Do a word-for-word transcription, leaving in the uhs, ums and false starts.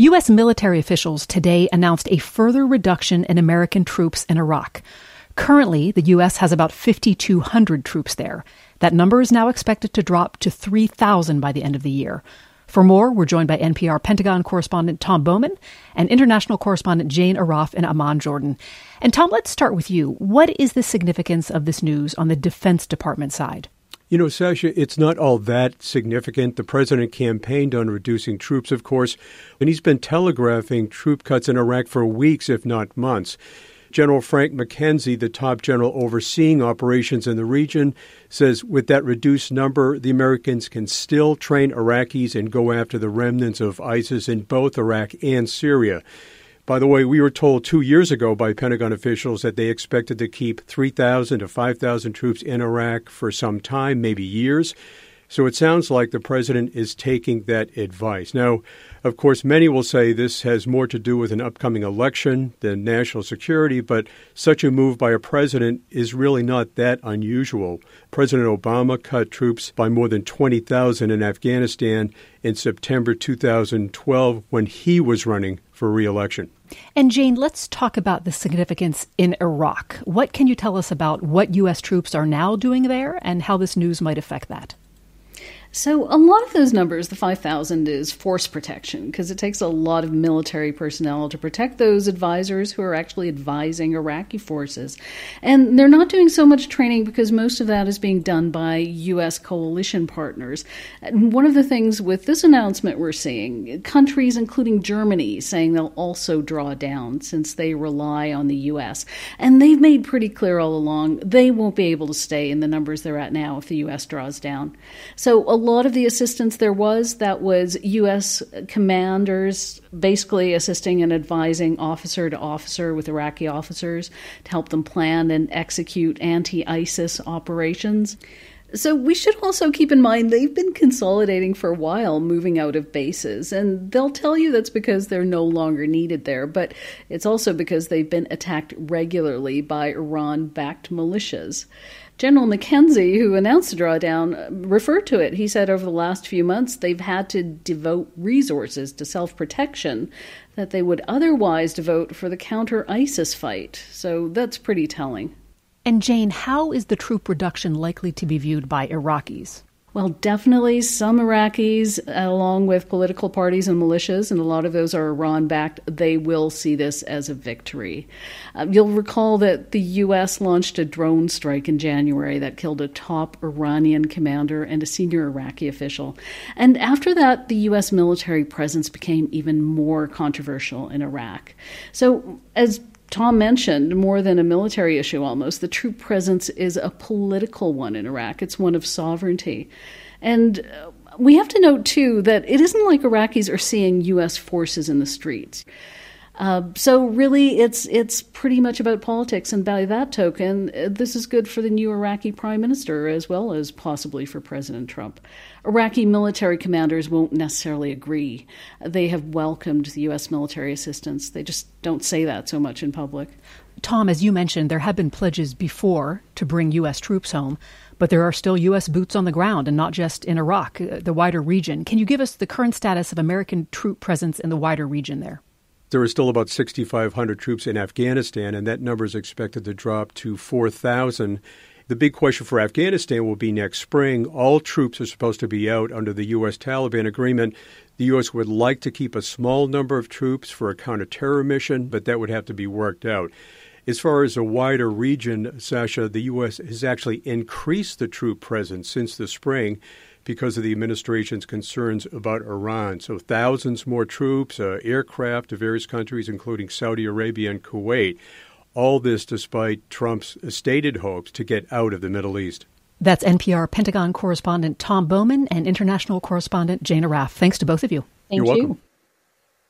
U S military officials today announced a further reduction in American troops in Iraq. Currently, the U S has about fifty-two hundred troops there. That number is now expected to drop to three thousand by the end of the year. For more, we're joined by N P R Pentagon correspondent Tom Bowman and international correspondent Jane Arraf in Amman, Jordan. And Tom, let's start with you. What is the significance of this news on the Defense Department side? You know, Sasha, it's not all that significant. The president campaigned on reducing troops, of course, and he's been telegraphing troop cuts in Iraq for weeks, if not months. General Frank McKenzie, the top general overseeing operations in the region, says with that reduced number, the Americans can still train Iraqis and go after the remnants of ISIS in both Iraq and Syria. By the way, we were told two years ago by Pentagon officials that they expected to keep three thousand to five thousand troops in Iraq for some time, maybe years. So it sounds like the president is taking that advice. Now, of course, many will say this has more to do with an upcoming election than national security, but such a move by a president is really not that unusual. President Obama cut troops by more than twenty thousand in Afghanistan in September two thousand twelve when he was running for re-election. And Jane, let's talk about the significance in Iraq. What can you tell us about what U S troops are now doing there and how this news might affect that? So a lot of those numbers, the five thousand, is force protection because it takes a lot of military personnel to protect those advisors who are actually advising Iraqi forces. And they're not doing so much training because most of that is being done by U S coalition partners. And one of the things with this announcement we're seeing, countries including Germany saying they'll also draw down since they rely on the U S. And they've made pretty clear all along they won't be able to stay in the numbers they're at now if the U S draws down. So a lot of the assistance there was, that was U S commanders basically assisting and advising officer to officer with Iraqi officers to help them plan and execute anti-ISIS operations. So we should also keep in mind they've been consolidating for a while, moving out of bases, and they'll tell you that's because they're no longer needed there, but it's also because they've been attacked regularly by Iran-backed militias. General McKenzie, who announced the drawdown, referred to it. He said over the last few months they've had to devote resources to self-protection that they would otherwise devote for the counter-ISIS fight. So that's pretty telling. And Jane, how is the troop reduction likely to be viewed by Iraqis? Well, definitely some Iraqis, along with political parties and militias, and a lot of those are Iran-backed, they will see this as a victory. Uh, you'll recall that the U S launched a drone strike in January that killed a top Iranian commander and a senior Iraqi official. And after that, the U S military presence became even more controversial in Iraq. So, as Tom mentioned, more than a military issue almost, the troop presence is a political one in Iraq. It's one of sovereignty. And we have to note, too, that it isn't like Iraqis are seeing U S forces in the streets. Uh, so really, it's it's pretty much about politics. And by that token, this is good for the new Iraqi prime minister as well as possibly for President Trump. Iraqi military commanders won't necessarily agree. They have welcomed the U S military assistance. They just don't say that so much in public. Tom, as you mentioned, there have been pledges before to bring U S troops home, but there are still U S boots on the ground, and not just in Iraq, the wider region. Can you give us the current status of American troop presence in the wider region there? There are still about six thousand five hundred troops in Afghanistan, and that number is expected to drop to four thousand. The big question for Afghanistan will be next spring. All troops are supposed to be out under the U S-Taliban agreement. The U S would like to keep a small number of troops for a counter-terror mission, but that would have to be worked out. As far as a wider region, Sasha, the U S has actually increased the troop presence since the spring because of the administration's concerns about Iran. So thousands more troops, uh, aircraft to various countries, including Saudi Arabia and Kuwait. All this despite Trump's stated hopes to get out of the Middle East. That's N P R Pentagon correspondent Tom Bowman and international correspondent Jane Arraf. Thanks to both of you. Thank You're you. welcome.